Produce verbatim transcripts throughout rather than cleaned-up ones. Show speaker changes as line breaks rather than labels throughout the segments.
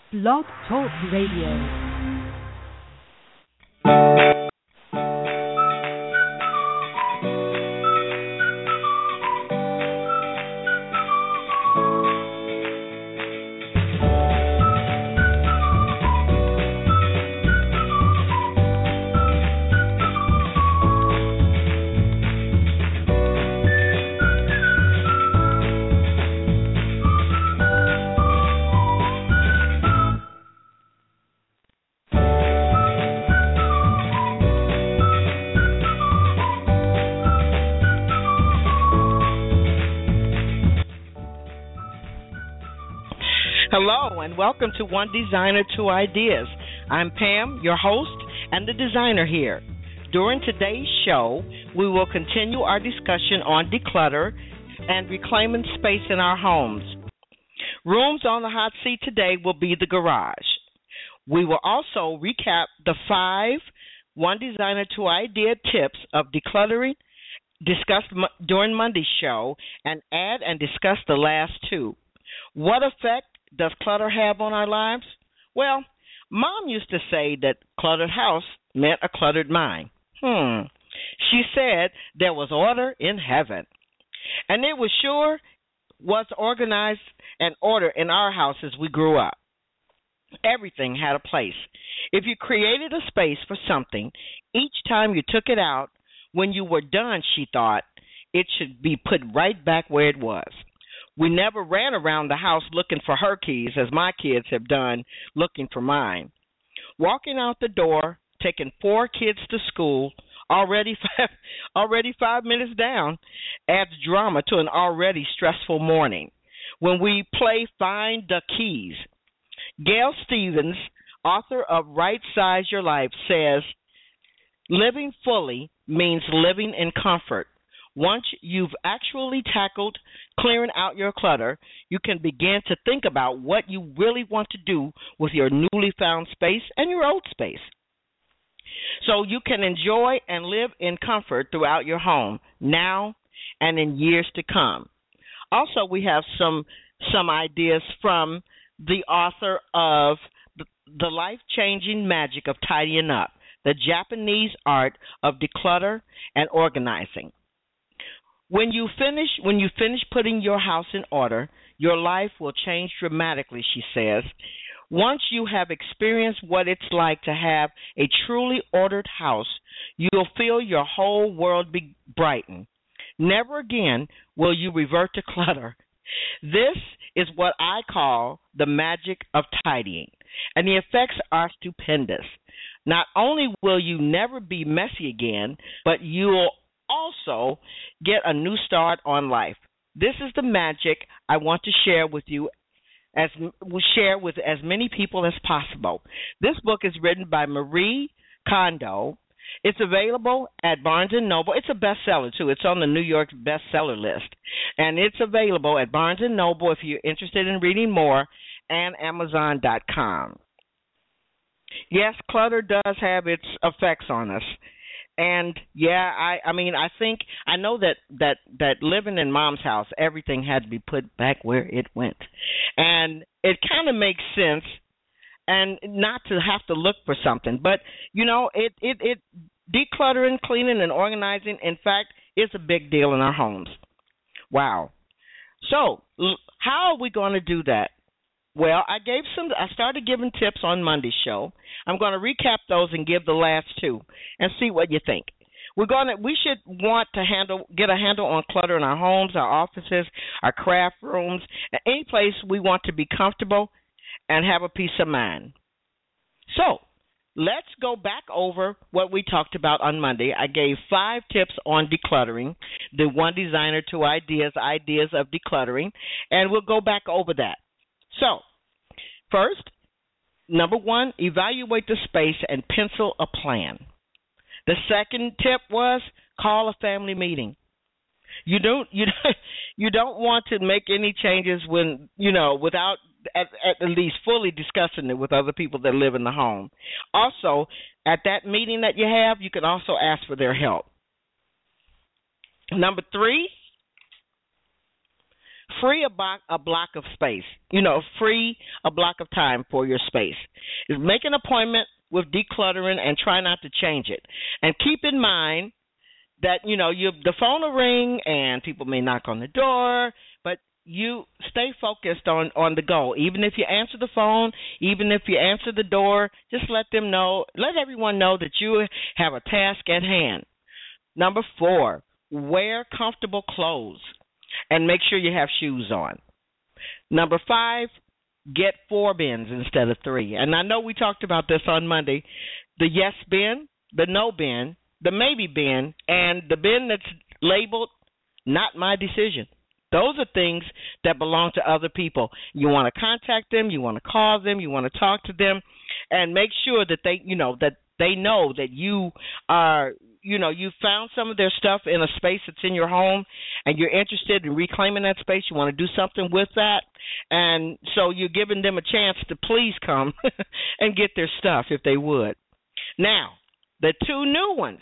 Blog Talk Radio.
Hello and welcome to One Designer, Two Ideas. I'm Pam, your host and the designer here. During today's show, we will continue our discussion on declutter and reclaiming space in our homes. Rooms on the hot seat today will be the garage. We will also recap the five One Designer, Two Idea tips of decluttering discussed during Monday's show and add and discuss the last two. What effect does clutter have on our lives? Well, Mom used to say that cluttered house meant a cluttered mind. Hmm. She said there was order in heaven. And it was sure was organized and order in our house as we grew up. Everything had a place. If you created a space for something, each time you took it out, when you were done, she thought, it should be put right back where it was. We never ran around the house looking for her keys, as my kids have done looking for mine. Walking out the door, taking four kids to school, already five, already five minutes down, adds drama to an already stressful morning. When we play Find the Keys, Gail Stevens, author of Right Size Your Life, says, living fully means living in comfort. Once you've actually tackled clearing out your clutter, you can begin to think about what you really want to do with your newly found space and your old space. So you can enjoy and live in comfort throughout your home, now and in years to come. Also, we have some some ideas from the author of The Life-Changing Magic of Tidying Up, the Japanese art of declutter and organizing. When you finish when you finish putting your house in order, your life will change dramatically, she says. Once you have experienced what it's like to have a truly ordered house, you'll feel your whole world be brightened. Never again will you revert to clutter. This is what I call the magic of tidying, and the effects are stupendous. Not only will you never be messy again, but you'll also get a new start on life. This is the magic I want to share with you, as we share with as many people as possible. This book is written by Marie Kondo. It's available at Barnes and Noble. It's a bestseller, too. It's on the New York bestseller list. And it's available at Barnes and Noble if you're interested in reading more, and Amazon dot com. Yes, clutter does have its effects on us. And, yeah, I, I mean, I think, I know that, that, that living in Mom's house, everything had to be put back where it went. And it kind of makes sense, and not to have to look for something. But, you know, it, it, it decluttering, cleaning, and organizing, in fact, is a big deal in our homes. Wow. So, how are we going to do that? Well, I gave some. I started giving tips on Monday's show. I'm going to recap those and give the last two, and see what you think. We're going to. We should want to handle, get a handle on clutter in our homes, our offices, our craft rooms, any place we want to be comfortable and have a peace of mind. So, let's go back over what we talked about on Monday. I gave five tips on decluttering, the One Designer, Two Ideas, ideas of decluttering, and we'll go back over that. So, first, number one, evaluate the space and pencil a plan. The second tip was call a family meeting. You don't you don't, you don't want to make any changes when, you know, without at, at least fully discussing it with other people that live in the home. Also, at that meeting that you have, you can also ask for their help. Number three, Free a block, a block of space. You know, free a block of time for your space. Make an appointment with decluttering and try not to change it. And keep in mind that, you know, you the phone will ring and people may knock on the door, but you stay focused on, on the goal. Even if you answer the phone, even if you answer the door, just let them know, let everyone know that you have a task at hand. Number four, wear comfortable clothes and make sure you have shoes on. Number five, get four bins instead of three. And I know we talked about this on Monday. The yes bin, the no bin, the maybe bin, and the bin that's labeled not my decision. Those are things that belong to other people. You want to contact them, you want to call them, you want to talk to them, and make sure that they, you know, that they know that you are, you know, you found some of their stuff in a space that's in your home, and you're interested in reclaiming that space. You want to do something with that, and so you're giving them a chance to please come and get their stuff if they would. Now, the two new ones.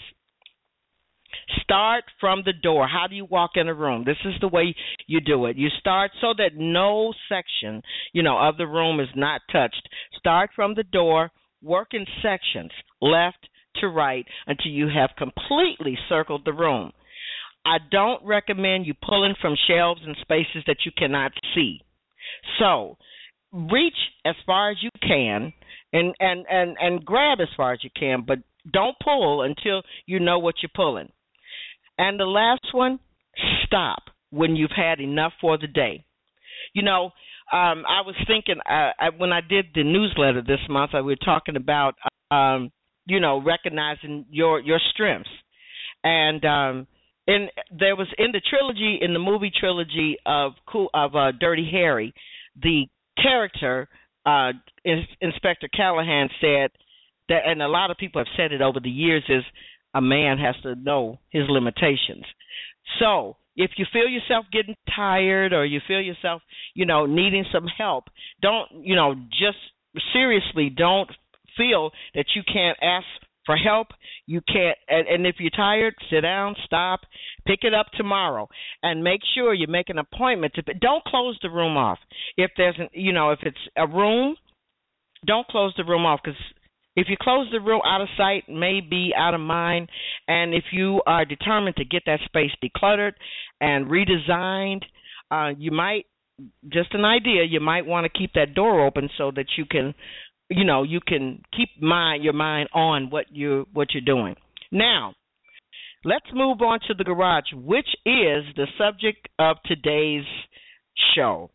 Start from the door. How do you walk in a room? This is the way you do it. You start so that no section, you know, of the room is not touched. Start from the door, work in sections, left to right, until you have completely circled the room. I don't recommend you pulling from shelves and spaces that you cannot see. So reach as far as you can and, and, and, and grab as far as you can, but don't pull until you know what you're pulling. And the last one, stop when you've had enough for the day. You know, um, I was thinking uh, I, when I did the newsletter this month, I, we were talking about, um, you know, recognizing your, your strengths. And um, in, there was in the trilogy, in the movie trilogy of, of uh, Dirty Harry, the character, uh, Inspector Callahan, said that, and a lot of people have said it over the years, is a man has to know his limitations. So if you feel yourself getting tired or you feel yourself, you know, needing some help, don't, you know, just seriously don't feel that you can't ask for help. You can't, and, and if you're tired, sit down, stop, pick it up tomorrow, and make sure you make an appointment. To, don't close the room off. If there's, an, you know, if it's a room, don't close the room off, because if you close the room, out of sight, may be out of mind. And if you are determined to get that space decluttered and redesigned, uh, you might, just an idea, you might want to keep that door open so that you can, you know, you can keep mind, your mind on what you what you're doing. Now, let's move on to the garage, which is the subject of today's show.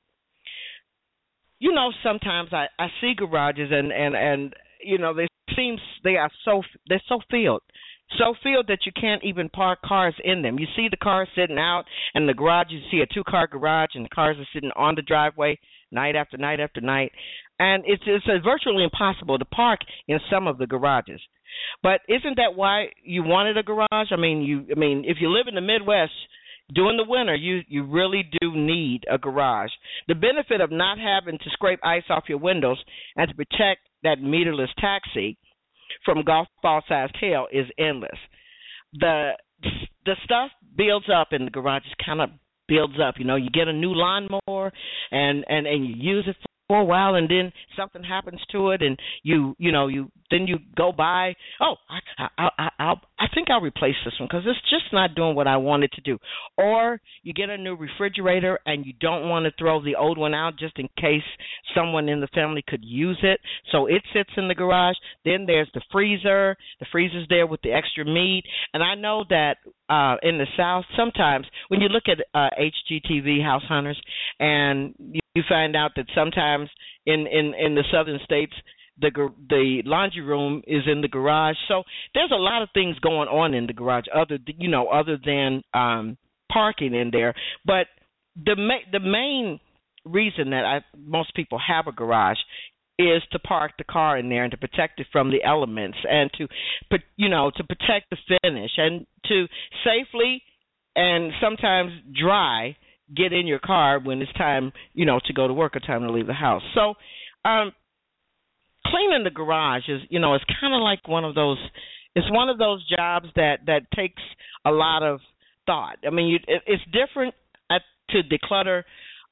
You know, sometimes I, I see garages and, and, and you know, they seem they are so they're so filled, so filled that you can't even park cars in them. You see the cars sitting out in the garage. You see a two-car garage, and the cars are sitting on the driveway night after night after night, and it's it's virtually impossible to park in some of the garages. But isn't that why you wanted a garage? I mean, you I mean, if you live in the Midwest, during the winter, you, you really do need a garage. The benefit of not having to scrape ice off your windows and to protect that meterless taxi from golf ball sized hail is endless. The the stuff builds up in the garage. It kind of builds up. You know, you get a new lawnmower and, and, and you use it for a while, and then something happens to it, and you you know you then you go by. Oh, I I I I'll, I think I'll replace this one because it's just not doing what I want it to do. Or you get a new refrigerator and you don't want to throw the old one out just in case someone in the family could use it, so it sits in the garage. Then there's the freezer. The freezer's there with the extra meat. And I know that uh, in the South, sometimes when you look at uh, H G T V House Hunters, and you, you find out that sometimes in, in, in the southern states, the the laundry room is in the garage. So there's a lot of things going on in the garage, other you know, other than um, parking in there. But the ma- the main reason that I, most people have a garage is to park the car in there and to protect it from the elements, and to, you know, to protect the finish, and to safely and sometimes dry get in your car when it's time, you know, to go to work or time to leave the house. So um, cleaning the garage is, you know, it's kind of like one of those, it's one of those jobs that, that takes a lot of thought. I mean, you, it, it's different at, to declutter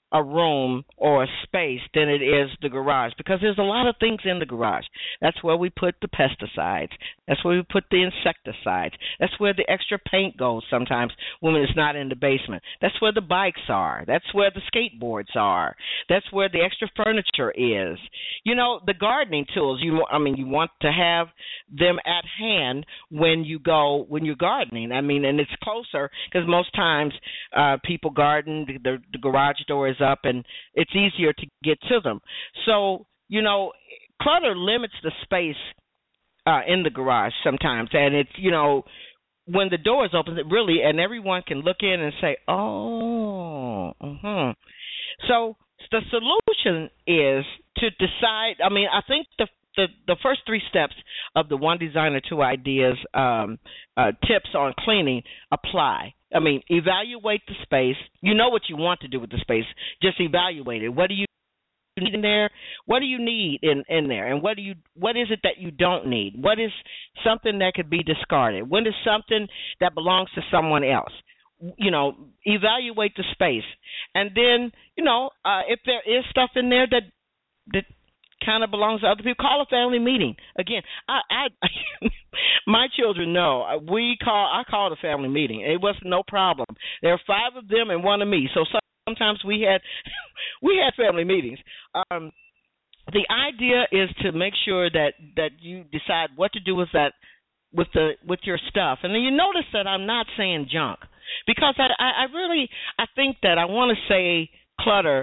a room or a space than it is the garage, because there's a lot of things in the garage. That's where we put the pesticides. That's where we put the insecticides. That's where the extra paint goes sometimes when it's not in the basement. That's where the bikes are. That's where the skateboards are. That's where the extra furniture is. You know, the gardening tools, you I mean, you want to have them at hand when you go, when you're gardening. I mean, and it's closer because most times uh, people garden, the, the garage door is up and it's easier to get to them. So, you know, clutter limits the space uh, in the garage sometimes. And it's, you know, when the door is open, it really, and everyone can look in and say, oh, uh-huh. So the solution is to decide, I mean, I think the The, the first three steps of the One Designer, Two Ideas um, uh, tips on cleaning apply. I mean, evaluate the space. You know what you want to do with the space. Just evaluate it. What do you need in there? What do you need in, in there? And what do you what is it that you don't need? What is something that could be discarded? What is something that belongs to someone else? You know, evaluate the space. And then, you know, uh, if there is stuff in there that that kind of belongs to other people, call a family meeting. Again, I, I my children know we call. I called a family meeting. It was no problem. There are five of them and one of me. So sometimes we had we had family meetings. Um, the idea is to make sure that that you decide what to do with that with the with your stuff, and then you notice that I'm not saying junk, because I I, I really I think that I want to say clutter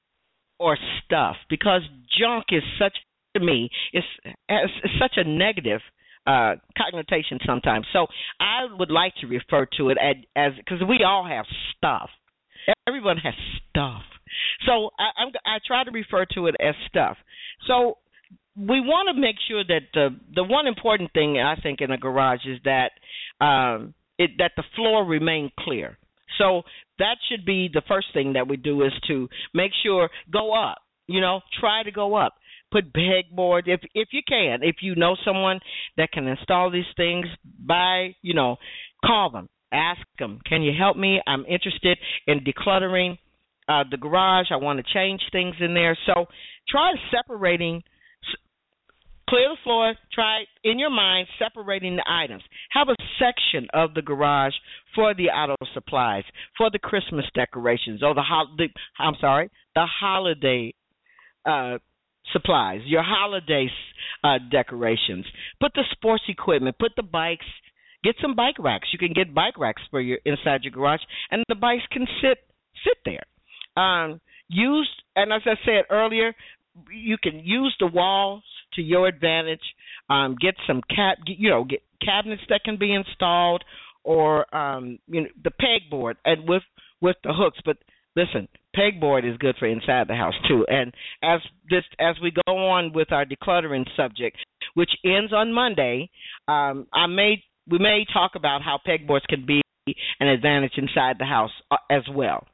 or stuff, because junk is such, to me, is, is such a negative uh, connotation sometimes. So I would like to refer to it as, because we all have stuff. Everyone has stuff. So I, I'm, I try to refer to it as stuff. So we want to make sure that the the one important thing, I think, in a garage is that um, it, that the floor remain clear. So that should be the first thing that we do, is to make sure, go up, you know, try to go up. Put pegboard, if if you can. If you know someone that can install these things, by, you know, call them. Ask them, can you help me? I'm interested in decluttering uh, the garage. I want to change things in there. So try separating. Clear the floor. Try, in your mind, separating the items. Have a section of the garage for the auto supplies, for the Christmas decorations, or the, ho- the I'm sorry, the holiday uh, supplies, your holiday uh, decorations. Put the sports equipment. Put the bikes. Get some bike racks. You can get bike racks for your inside your garage, and the bikes can sit sit there. Um, use, and as I said earlier, you can use the walls to your advantage. Um, get some cat, you know, get cabinets that can be installed, or um, you know, the pegboard and with with the hooks. But listen, pegboard is good for inside the house too. And as this as we go on with our decluttering subject, which ends on Monday, um, I may we may talk about how pegboards can be an advantage inside the house uh, as well.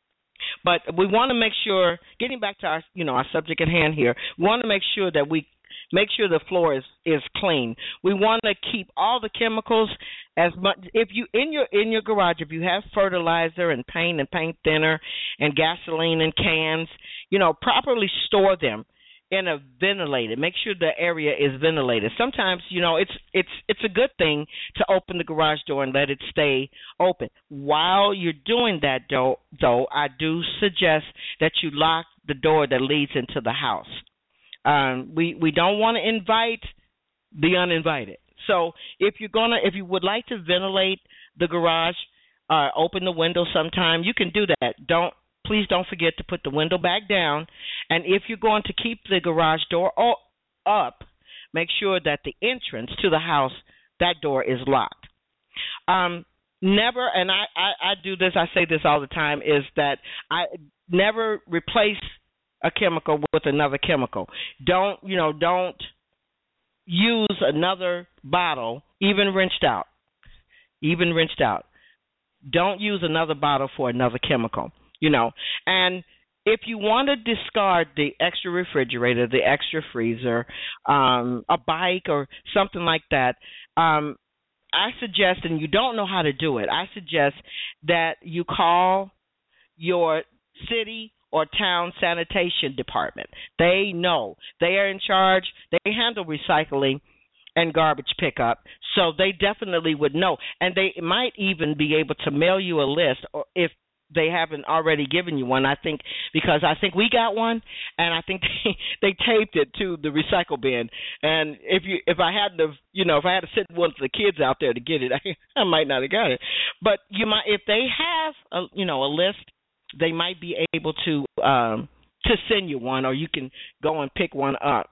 But we want to make sure, getting back to our, you know, our subject at hand here, we want to make sure that we make sure the floor is, is clean. We want to keep all the chemicals as much. If you in your in your garage, if you have fertilizer and paint and paint thinner and gasoline in cans, you know, properly store them in a ventilated. Make sure the area is ventilated. Sometimes, you know, it's it's it's a good thing to open the garage door and let it stay open. While you're doing that, though, though I do suggest that you lock the door that leads into the house. Um, we we don't want to invite the uninvited. So if you're gonna, if you would like to ventilate the garage, uh, open the window sometime, you can do that. Don't. Please don't forget to put the window back down. And if you're going to keep the garage door up, make sure that the entrance to the house, that door is locked. Um, never, and I, I, I do this, I say this all the time, is that I never replace a chemical with another chemical. Don't, you know, don't use another bottle, even rinsed out, even rinsed out. Don't use another bottle for another chemical. You know, and if you want to discard the extra refrigerator, the extra freezer, um, a bike or something like that, um, I suggest, and you don't know how to do it, I suggest that you call your city or town sanitation department. They know. They are in charge. They handle recycling and garbage pickup, so they definitely would know. And they might even be able to mail you a list, or if they haven't already given you one. I think because I think we got one, and I think they, they taped it to the recycle bin. And if you if I hadn't have you know if I had to send one of the kids out there to get it, I, I might not have got it. But you might if they have a you know a list, they might be able to um, to send you one, or you can go and pick one up.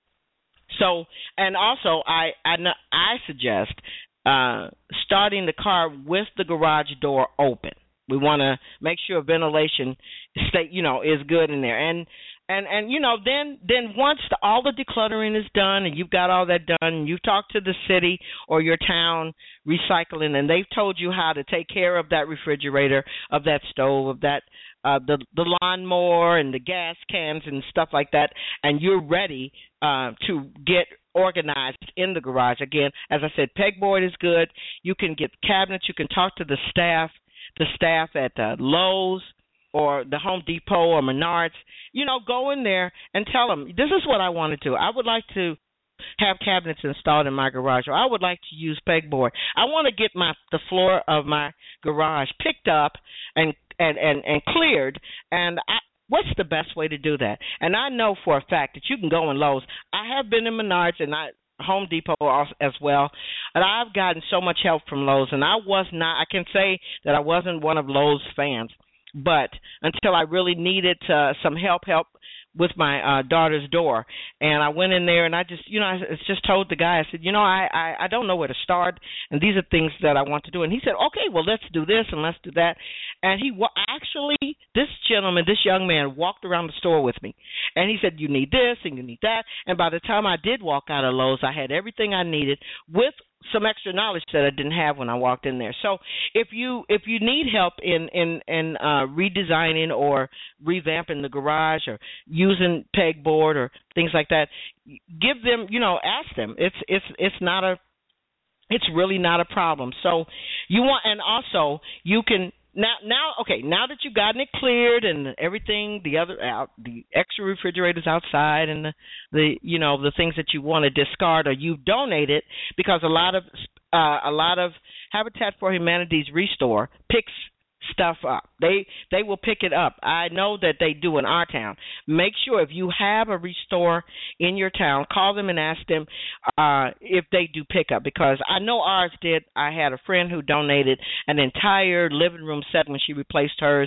So and also I I, I suggest uh, starting the car with the garage door open. We want to make sure ventilation stay, you know, is good in there, and and and you know, then then once the, all the decluttering is done, and you've got all that done, and you've talked to the city or your town recycling, and they've told you how to take care of that refrigerator, of that stove, of that uh, the the lawnmower and the gas cans and stuff like that, and you're ready uh, to get organized in the garage. Again, as I said, pegboard is good. You can get cabinets. You can talk to the staff. The staff at uh, Lowe's or the Home Depot or Menards, you know, go in there and tell them, this is what I want to do. I would like to have cabinets installed in my garage, or I would like to use pegboard. I want to get my the floor of my garage picked up and and, and, and cleared, and I, what's the best way to do that? And I know for a fact that you can go in Lowe's. I have been in Menards, and I Home Depot as well, and I've gotten so much help from Lowe's, and I was not, I can say that I wasn't one of Lowe's fans, but until I really needed uh, some help, help with my uh, daughter's door, and I went in there, and I just, you know, I just told the guy, I said, you know, I, I, I don't know where to start, and these are things that I want to do, and he said, okay, well, let's do this, and let's do that, and he actually, this gentleman, this young man walked around the store with me, and he said, you need this, and you need that, and by the time I did walk out of Lowe's, I had everything I needed with some extra knowledge that I didn't have when I walked in there. So if you if you need help in in, in uh, redesigning or revamping the garage or using pegboard or things like that, give them, you know, ask them. It's it's it's not a it's really not a problem. So you want, and also you can now now okay now that you've gotten it cleared and everything, the other out the extra refrigerators outside and the, the you know the things that you want to discard or you donate it, because a lot of uh, a lot of Habitat for Humanity's Restore picks stuff up. They they will pick it up. I know that they do in our town. Make sure if you have a Restore in your town, call them and ask them uh, if they do pickup, because I know ours did. I had a friend who donated an entire living room set when she replaced hers.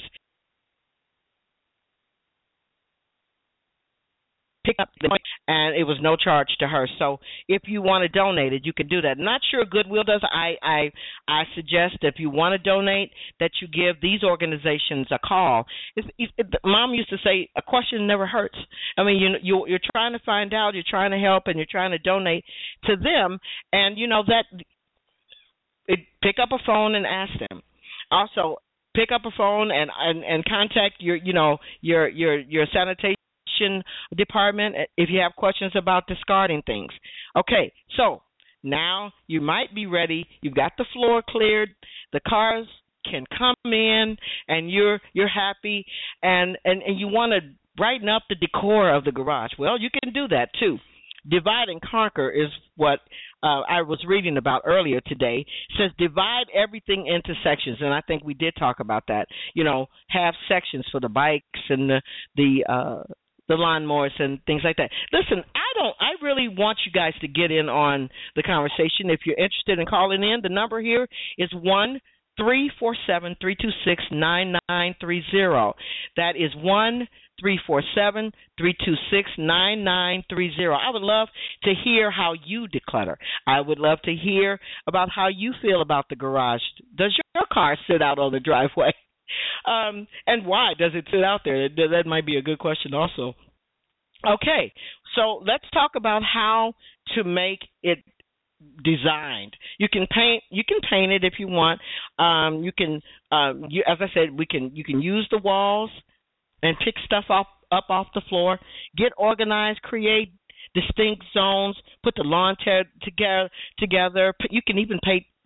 Pick up the and it was no charge to her. So if you want to donate it, you can do that. Not sure Goodwill does. I I I suggest if you want to donate that you give these organizations a call. It's, it, it, Mom used to say a question never hurts. I mean, you you you're trying to find out, you're trying to help, and you're trying to donate to them, and you know that. It, pick up a phone and ask them. Also, pick up a phone and and, and contact your you know your your your sanitation department if you have questions about discarding things. Okay, so now you might be ready. You've got the floor cleared. The cars can come in, and you're you're happy, and and, and you want to brighten up the decor of the garage. Well, you can do that too. Divide and conquer is what uh, I was reading about earlier today. It says divide everything into sections, and I think we did talk about that. You know, have sections for the bikes and the the uh, the lawnmowers and things like that. Listen, I don't. I really want you guys to get in on the conversation. If you're interested in calling in, the number here is one three four seven three two six nine nine three zero. That is one three four seven three two six nine nine three zero. I would love to hear how you declutter. I would love to hear about how you feel about the garage. Does your car sit out on the driveway? Um, and why does it sit out there? That might be a good question also. Okay, so let's talk about how to make it designed. You can paint. You can paint it if you want. Um, you can, um, you, as I said, we can. You can use the walls and pick stuff up up off the floor. Get organized. Create distinct zones. Put the lawn ter- together. Together. You can even paint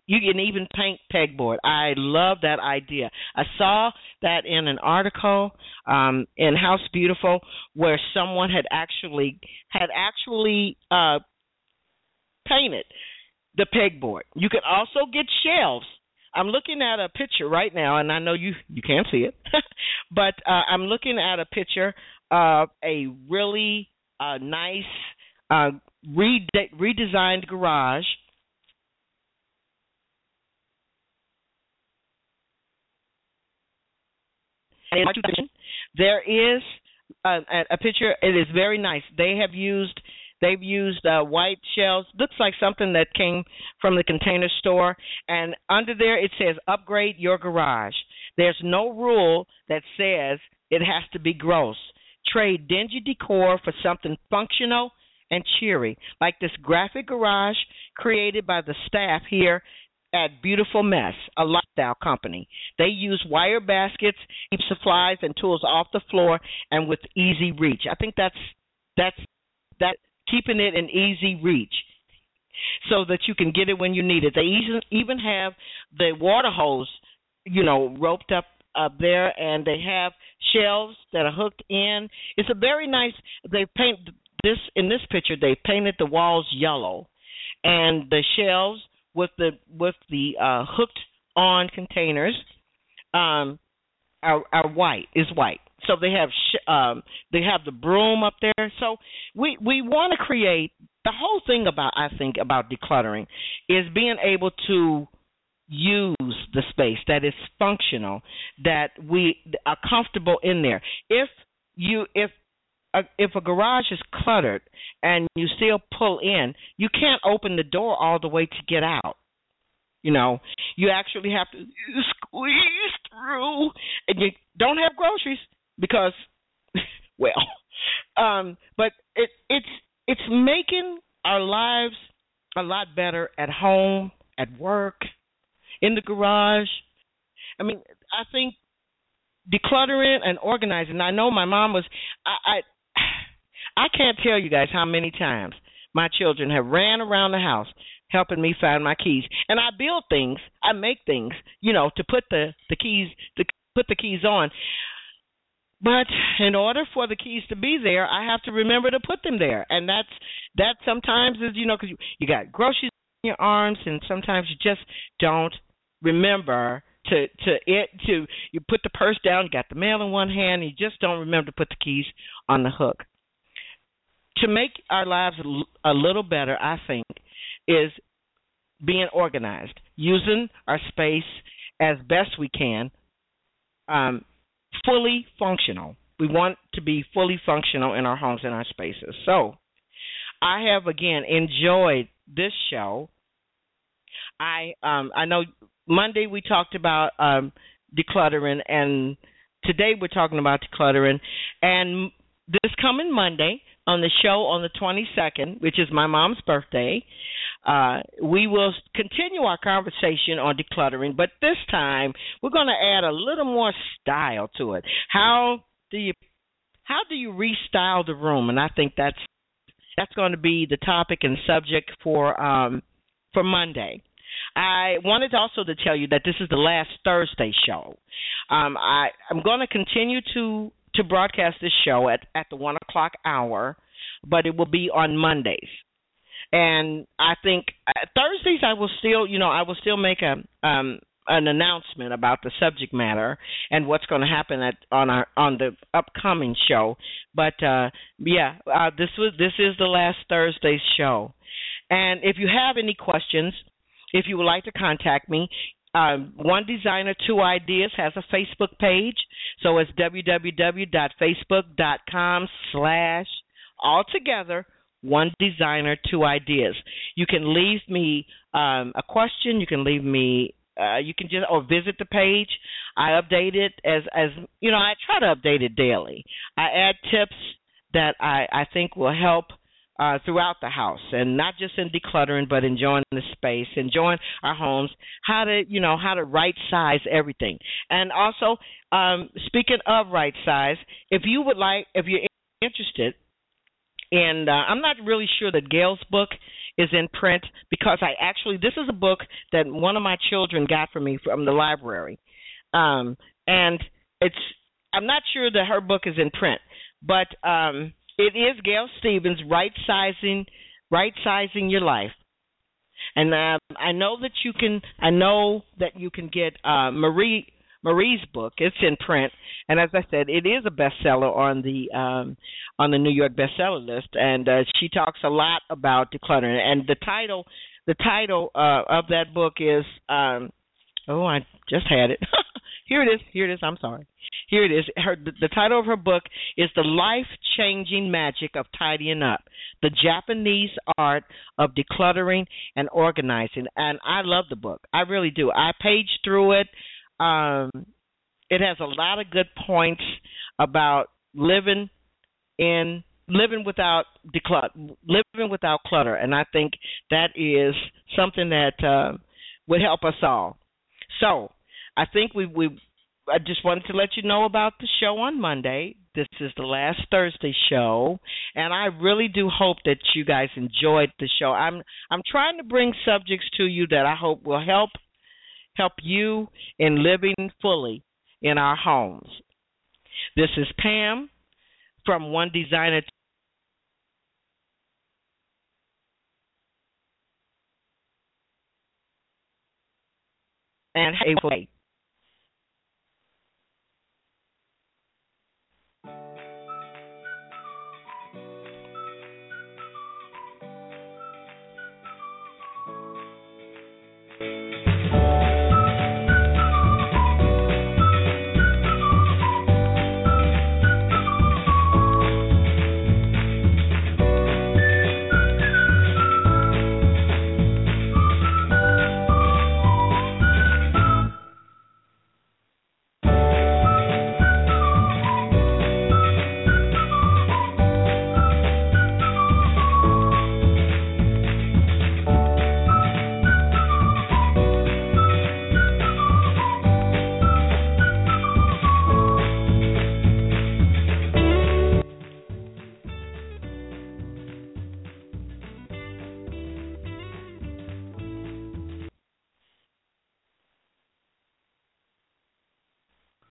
You can even paint pegboard. I love that idea. I saw that in an article um, in House Beautiful where someone had actually had actually uh, painted the pegboard. You can also get shelves. I'm looking at a picture right now, and I know you you can't see it, but uh, I'm looking at a picture of a really uh, nice uh, rede- redesigned garage. There is a, a picture. It is very nice. They have used they've used uh, white shells. Looks like something that came from the Container Store. And under there it says "Upgrade your garage." There's no rule that says it has to be gross. Trade dingy decor for something functional and cheery, like this graphic garage created by the staff here at Beautiful Mess, a lifestyle company. They use wire baskets, keep supplies and tools off the floor, and with easy reach. I think that's that's that keeping it in easy reach, so that you can get it when you need it. They even even have the water hose, you know, roped up up there, and they have shelves that are hooked in. It's a very nice. They paint this in this picture. They painted the walls yellow, and the shelves with the with the uh, hooked on containers um, are, are white is white. So they have sh- um, they have the broom up there. So we we want to create the whole thing about I think about decluttering is being able to use the space that is functional, that we are comfortable in there. If you if a, if a garage is cluttered and you still pull in, you can't open the door all the way to get out. You know, you actually have to squeeze through, and you don't have groceries because, well, um, but it, it's it's making our lives a lot better at home, at work, in the garage. I mean, I think decluttering and organizing. I know my mom was. I, I I can't tell you guys how many times my children have ran around the house helping me find my keys. And I build things, I make things, you know, to put the, the keys to put the keys on. But in order for the keys to be there, I have to remember to put them there. And that's that sometimes is, you know, because you, you got groceries in your arms, and sometimes you just don't remember to to it to you put the purse down, you got the mail in one hand, and you just don't remember to put the keys on the hook. To make our lives a little better, I think, is being organized, using our space as best we can, um, fully functional. We want to be fully functional in our homes and our spaces. So I have, again, enjoyed this show. I um, I know Monday we talked about um, decluttering, and today we're talking about decluttering. And this coming Monday, on the show on the twenty-second, which is my mom's birthday, uh, we will continue our conversation on decluttering, but this time we're going to add a little more style to it. How do you how do you restyle the room? And I think that's that's going to be the topic and subject for um, for Monday. I wanted also to tell you that this is the last Thursday show. Um, I, I'm going to continue to to broadcast this show at, at the one o'clock hour, but it will be on Mondays. And I think uh, Thursdays I will still, you know, I will still make a um, an announcement about the subject matter and what's going to happen at on our on the upcoming show. But uh, yeah, uh, this was this is the last Thursday's show. And if you have any questions, if you would like to contact me, Um, One Designer, Two Ideas has a Facebook page, so it's www.facebook.com slash altogether One Designer, Two Ideas. You can leave me um, a question. You can leave me. Uh, you can just or visit the page. I update it as as you know. I try to update it daily. I add tips that I, I think will help Uh, throughout the house, and not just in decluttering, but enjoying the space, enjoying our homes, how to, you know, how to right size everything. And also, um, speaking of right size, if you would like, if you're interested And uh, I'm not really sure that Gail's book is in print because I actually this is a book that one of my children got for me from the library, um, and it's I'm not sure that her book is in print, but um, it is Gail Stevens, right sizing, right sizing your life. And uh, I know that you can. I know that you can get uh, Marie Marie's book. It's in print, and as I said, it is a bestseller on the um, on the New York bestseller list. And uh, she talks a lot about decluttering. And the title, the title uh, of that book is. Um, oh, I just had it. Here it is. Here it is. I'm sorry. Here it is. Her the, the title of her book is The Life-Changing Magic of Tidying Up: The Japanese Art of Decluttering and Organizing. And I love the book. I really do. I paged through it. Um, it has a lot of good points about living in living without declutter, living without clutter, and I think that is something that uh, would help us all. So, I think we we I just wanted to let you know about the show on Monday. This is the last Thursday show, and I really do hope that you guys enjoyed the show. I'm I'm trying to bring subjects to you that I hope will help help you in living fully in our homes. This is Pam from One Designer. And hey,